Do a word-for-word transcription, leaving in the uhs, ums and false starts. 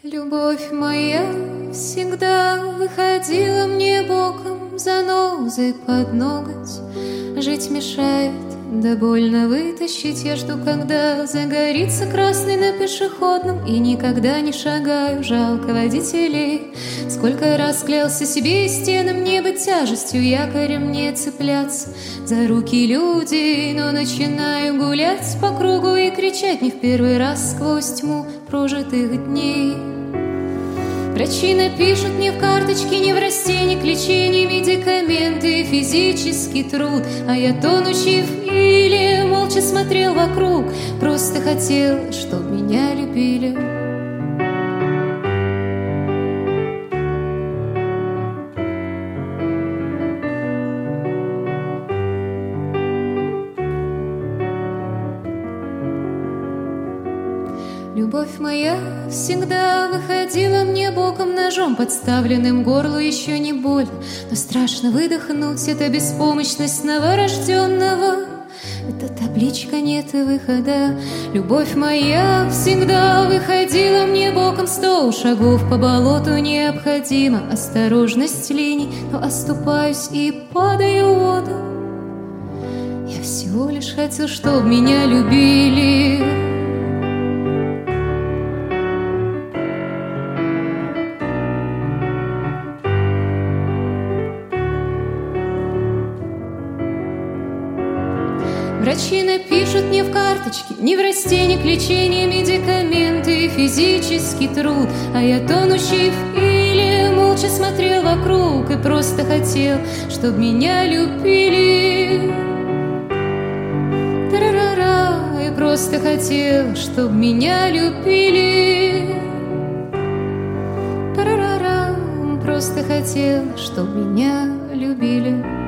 Любовь моя всегда выходила мне боком, занозой под ноготь. Жить мешает, да больно вытащить. Я жду, когда загорится красный на пешеходном, и никогда не шагаю, жалко водителей. Сколько раз клялся себе и стенам не быть тяжестью, якорем не цепляться за руки людей. Но начинаю гулять по кругу и кричать не в первый раз сквозь тьму прожитых дней. Врачи напишут мне в карточке неврастенник, лечение, медикаменты и физический труд. А я тонущий в иле молча смотрел вокруг, просто хотел, чтоб меня любили. Любовь моя всегда выходила мне боком, ножом подставленным горлу еще не больно, но страшно выдохнуть, это беспомощность новорожденного. Это табличка «нет выхода». Любовь моя всегда выходила мне боком, сто шагов по болоту необходимо, осторожность линий, но оступаюсь и падаю в воду. Я всего лишь хотел, чтоб меня любили. Врачи напишут мне в карточке неврастенник, лечение, медикаменты и физический труд. А я тонущий в иле молча смотрел вокруг и просто хотел, чтоб меня любили. Та-ра-ра-ра, я просто хотел, чтоб меня любили. Та-ра-ра-ра, просто хотел, чтоб меня любили.